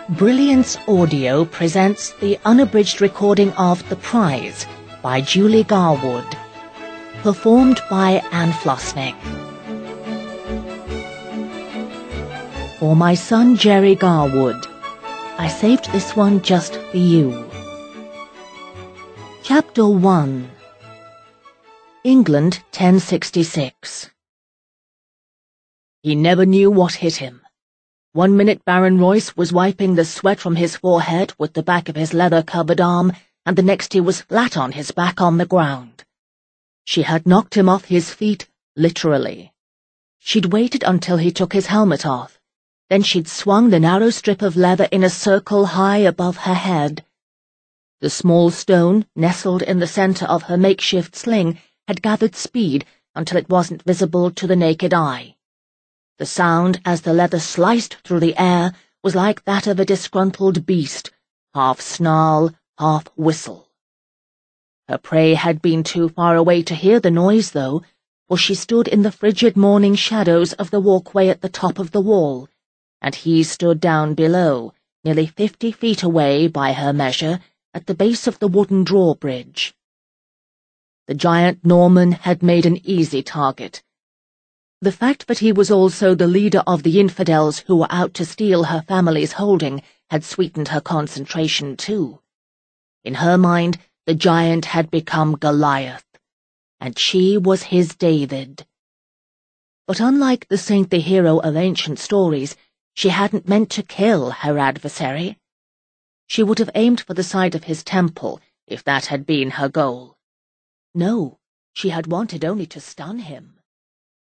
Brilliance Audio presents the unabridged recording of The Prize by Julie Garwood, performed by Anne Flosnick. For my son Jerry Garwood, I saved this one just for you. Chapter 1. England, 1066. He never knew what hit him. 1 minute Baron Royce was wiping the sweat from his forehead with the back of his leather-covered arm, and the next he was flat on his back on the ground. She had knocked him off his feet, literally. She'd waited until he took his helmet off. Then she'd swung the narrow strip of leather in a circle high above her head. The small stone, nestled in the center of her makeshift sling, had gathered speed until it wasn't visible to the naked eye. The sound as the leather sliced through the air was like that of a disgruntled beast, half snarl, half whistle. Her prey had been too far away to hear the noise, though, for she stood in the frigid morning shadows of the walkway at the top of the wall, and he stood down below, nearly 50 feet away by her measure, at the base of the wooden drawbridge. The giant Norman had made an easy target. The fact that he was also the leader of the infidels who were out to steal her family's holding had sweetened her concentration too. In her mind, the giant had become Goliath, and she was his David. But unlike the saintly hero of ancient stories, she hadn't meant to kill her adversary. She would have aimed for the side of his temple, if that had been her goal. No, she had wanted only to stun him.